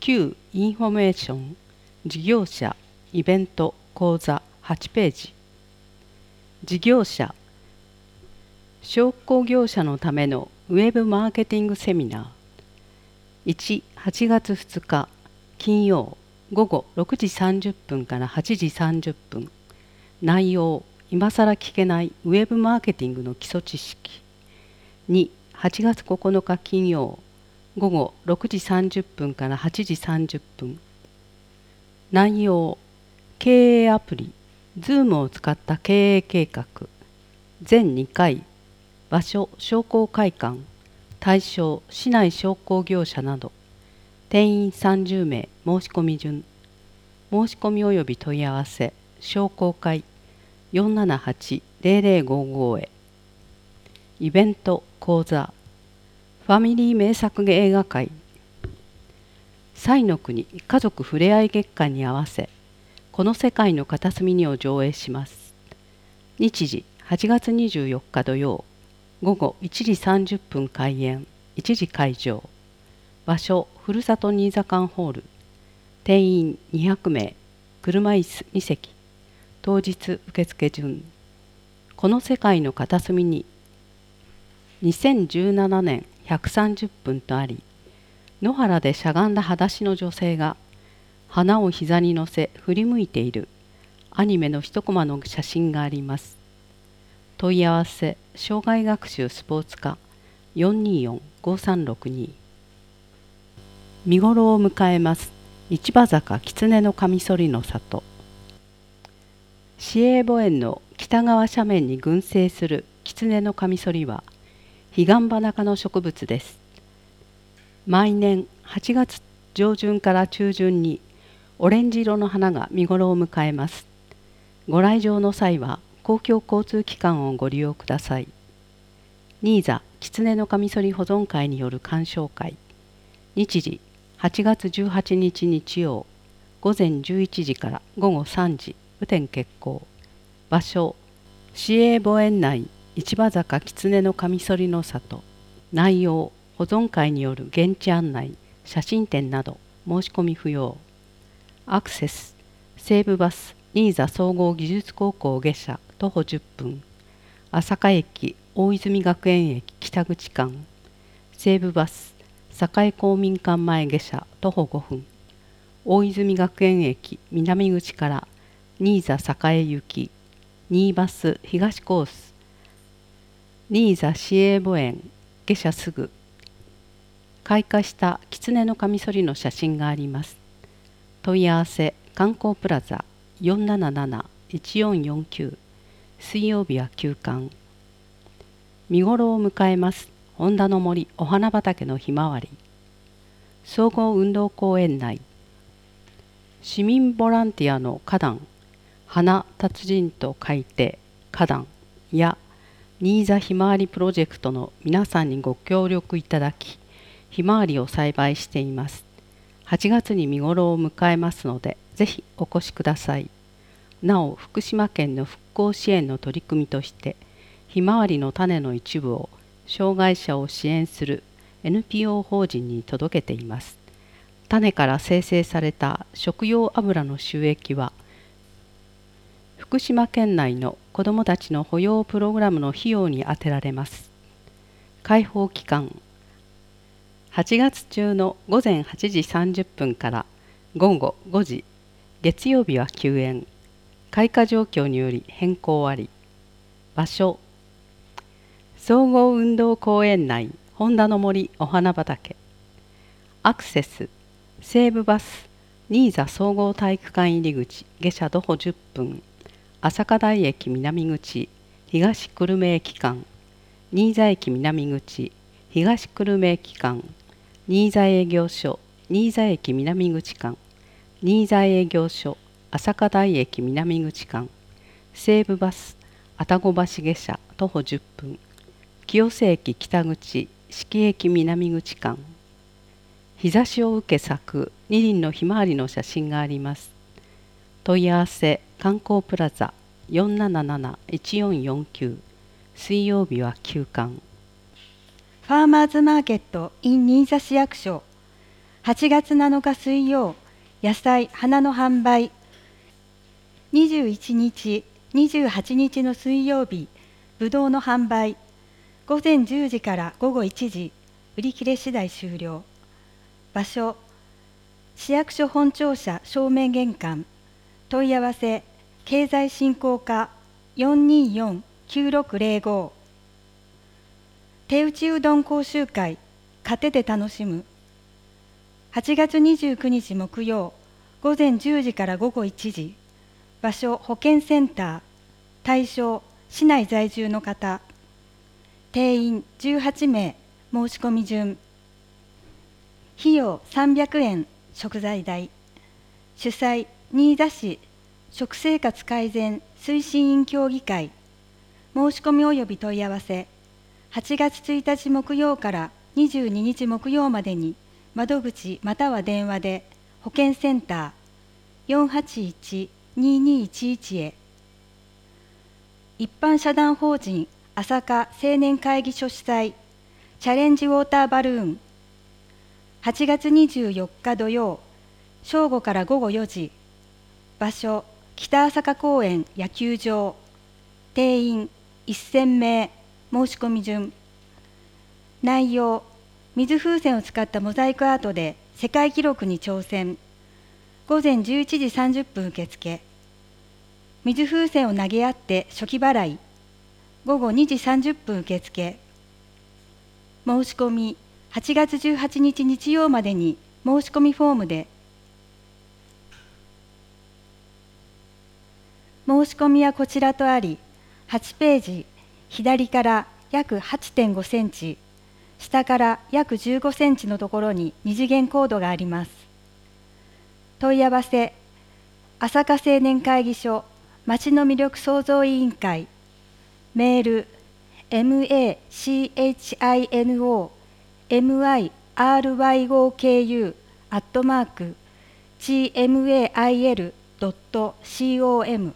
旧インフォメーション、事業者、イベント、講座8ページ。事業者、商工業者のためのウェブマーケティングセミナー。1、8月2日、金曜、午後6時30分から8時30分。内容、今更聞けないウェブマーケティングの基礎知識。2、8月9日金曜、午後6時30分から8時30分。内容、経営アプリ、Zoom を使った経営計画。全2回。場所、商工会館。対象、市内商工業者など。定員30名、申し込み順。申し込み及び問い合わせ、商工会 478-0055 へ。イベント、講座。ファミリー名作映画会。彩の国家族ふれあい月間に合わせ、この世界の片隅にを上映します。日時、8月24日土曜、午後1時30分開演、1時会場。場所、ふるさと新座館ホール。定員200名、車椅子2席。当日受付順。この世界の片隅に。2017年130分とあり、野原でしゃがんだ裸足の女性が花を膝に乗せ振り向いているアニメの一コマの写真があります。問い合わせ、障害学習スポーツ科 424-5362。見頃を迎えます。市場坂狐のカミソリの里。市営墓園の北側斜面に群生する狐のカミソリは彼岸花科の植物です。毎年8月上旬から中旬にオレンジ色の花が見頃を迎えます。ご来場の際は公共交通機関をご利用ください。新座狐のカミソリ保存会による鑑賞会。日時8月18日日曜、午前11時から午後3時、雨天決行。場所、市営墓園内市場坂狐のカミソリの里。内容、保存会による現地案内、写真展など申し込み不要。アクセス、西武バス新座総合技術高校下車徒歩10分。朝霞駅大泉学園駅北口間。西武バス栄公民館前下車徒歩5分。大泉学園駅南口から新座栄行き。新バス東コース。新座市営墓園下車すぐ。開花した狐のカミソリの写真があります。問い合わせ、観光プラザ 477-1449。水曜日は休館。見頃を迎えます。本田の森お花畑のひまわり。総合運動公園内。市民ボランティアの花壇、花達人と書いて花壇や新座ひまわりプロジェクトの皆さんにご協力いただき、ひまわりを栽培しています。8月に見頃を迎えますので、ぜひお越しください。なお、福島県の復興支援の取り組みとして、ひまわりの種の一部を障害者を支援する NPO 法人に届けています。種から生成された食用油の収益は、福島県内の子どもたちの保養プログラムの費用に充てられます。開放期間、8月中の午前8時30分から午後5時、月曜日は休園。開花状況により変更あり。場所、総合運動公園内本田の森お花畑。アクセス、西武バス新座総合体育館入口下車徒歩10分。朝霞台駅南口東久留米駅間。新座駅南口東久留米駅間。新座営業所新座駅南口間。新座営業所朝霞台駅南口間。西武バス愛宕橋下車徒歩10分。清瀬駅北口四季駅南口間。日差しを受け咲く二輪のひまわりの写真があります。問い合わせ、観光プラザ 477-1449。水曜日は休館。 ファーマーズマーケット in 新座市役所。 8月7日水曜、野菜・花の販売。21日、28日の水曜日、ぶどうの販売。午前10時から午後1時、売り切れ次第終了。場所、市役所本庁舎正面玄関。問い合わせ、経済振興課 424-9605。手打ちうどん講習会、買ってで楽しむ。8月29日木曜、午前10時から午後1時。場所、保健センター。対象、市内在住の方。定員18名、申し込み順。費用300円、食材代。主催、新座市食生活改善推進委員協議会。申し込み及び問い合わせ、8月1日木曜から22日木曜までに、窓口または電話で保健センター 481-2211 へ。一般社団法人朝霞青年会議所主催チャレンジウォーターバルーン。8月24日土曜、正午から午後4時。場所、北朝霞公園野球場。定員1000名、申し込み順。内容、水風船を使ったモザイクアートで世界記録に挑戦。午前11時30分受付。水風船を投げ合って初期払い。午後2時30分受付。申し込み、8月18日日曜までに申し込みフォームで。申し込みはこちらとあり、8ページ、左から約 8.5 センチ、下から約15センチのところに二次元コードがあります。問い合わせ、朝霞青年会議所町の魅力創造委員会。メール、machinomiroku@gmail.com。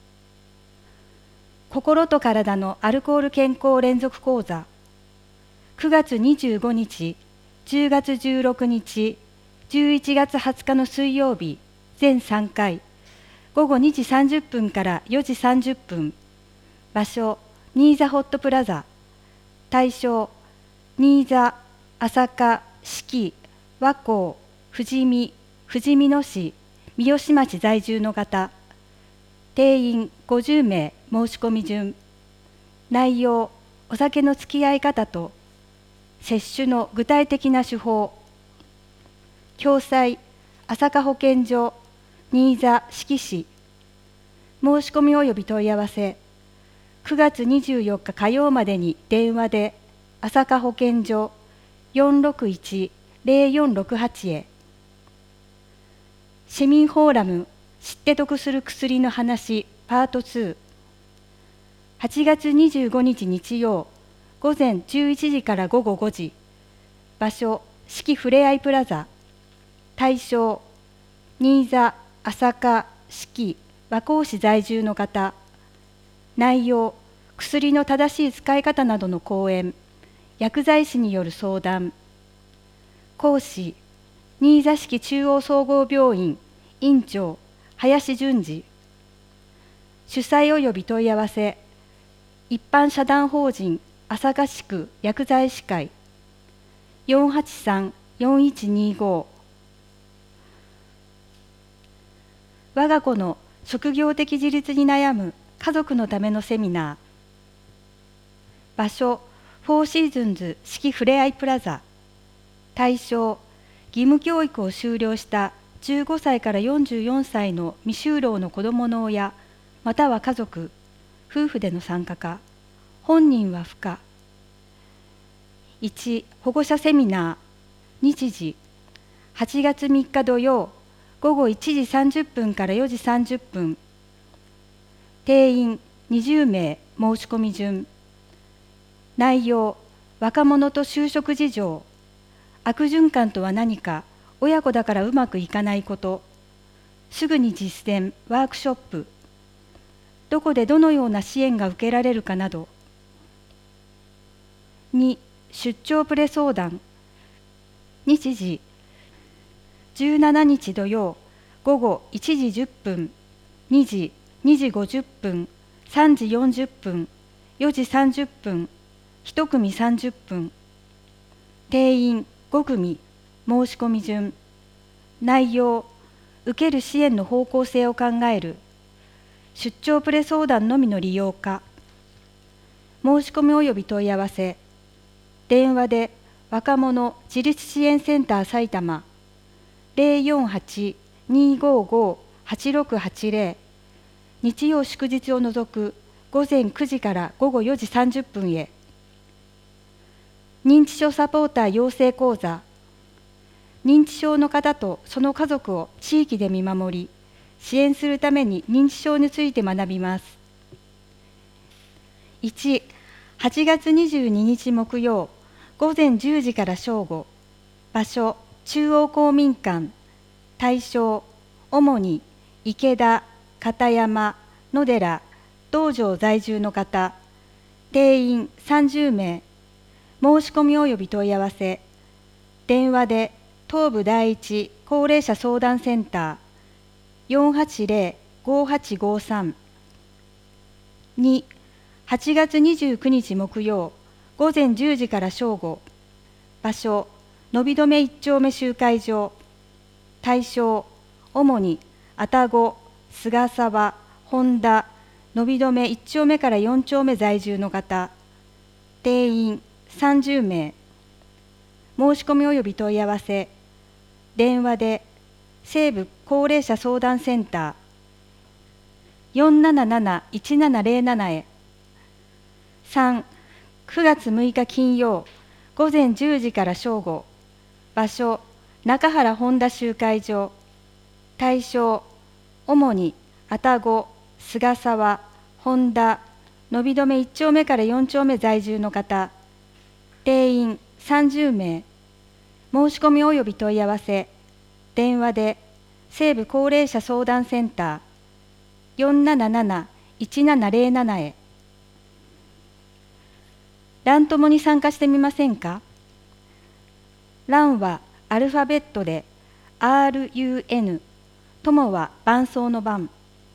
心と体のアルコール健康連続講座。9月25日、10月16日、11月20日の水曜日、全3回、午後2時30分から4時30分。場所、新座ホットプラザ。対象、新座、朝霞、志木、和光、富士見、富士見野市、三芳町在住の方。定員50名、申し込み順。内容、お酒の付き合い方と摂取の具体的な手法。共催、朝霞保健所、新座志木市。申し込み及び問い合わせ、9月24日火曜までに電話で朝霞保健所 461-0468 へ。市民フォーラム知って得する薬の話パート2。8月25日日曜、午前11時から午後5時。場所、四季ふれあいプラザ。対象、新座、朝霞、四季、和光市在住の方。内容、薬の正しい使い方などの講演、薬剤師による相談。講師、新座市中央総合病院院長林淳二。主催及び問い合わせ、一般社団法人朝霞市区薬剤師会 483-4125。 我が子の職業的自立に悩む家族のためのセミナー。場所、フォーシーズンズ四季ふれあいプラザ。対象、義務教育を修了した15歳から44歳の未就労の子どもの親、または家族、夫婦での参加か、本人は不可。1、保護者セミナー。日時、8月3日土曜、午後1時30分から4時30分。定員20名、申し込み順。内容、若者と就職事情。悪循環とは何か、親子だからうまくいかないこと。すぐに実践、ワークショップ。どこでどのような支援が受けられるかなど。2、出張プレ相談。日時、 17日土曜午後1時10分、2時、2時50分、3時40分、4時30分、1組30分。定員5組。申し込み順。内容、受ける支援の方向性を考える。出張プレ相談のみの利用か。申し込み及び問い合わせ。電話で若者自立支援センター埼玉 048-255-8680。日曜祝日を除く午前9時から午後4時30分へ。認知症サポーター養成講座。認知症の方とその家族を地域で見守り、支援するために認知症について学びます。1、8月22日木曜、午前10時から正午。場所、中央公民館。対象、主に池田、片山、野寺、道場在住の方。定員30名。申し込み及び問い合わせ。電話で東部第一高齢者相談センター 480-5853。2、8月29日木曜、午前10時から正午。場所、伸び止め1丁目集会場。対象、主に愛宕、菅沢、本田、伸び止め1丁目から4丁目在住の方。定員30名。申し込み及び問い合わせ。電話で西部高齢者相談センター 477-1707 へ。3、9月6日金曜、午前10時から正午。場所、中原本田集会場。対象、主に愛宕、菅沢、本田、伸び止め1丁目から4丁目在住の方。定員30名。申し込み及び問い合わせ。電話で西部高齢者相談センター 477-1707 へ。ラン友に参加してみませんか。ランはアルファベットで RUN、友は伴奏の伴。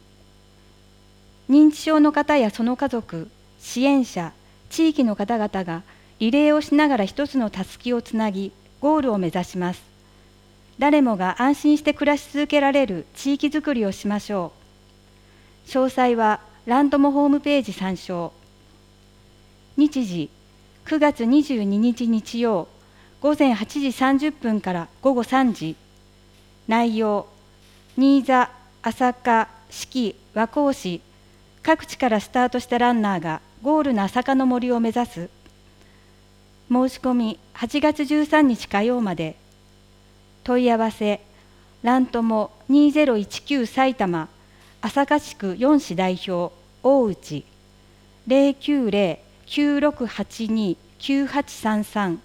認知症の方やその家族、支援者、地域の方々がリレーをしながら一つのたすきをつなぎ、ゴールを目指します。誰もが安心して暮らし続けられる地域づくりをしましょう。詳細はラン友ホームページ参照。日時、9月22日日曜、午前8時30分から午後3時。内容、新座、朝霞、志木、和光市、各地からスタートしたランナーがゴールの朝霞の森を目指す。申し込み8月13日火曜まで。問い合わせ、ラン友2019埼玉、朝霞地区4市代表、大内、090-9682-9833。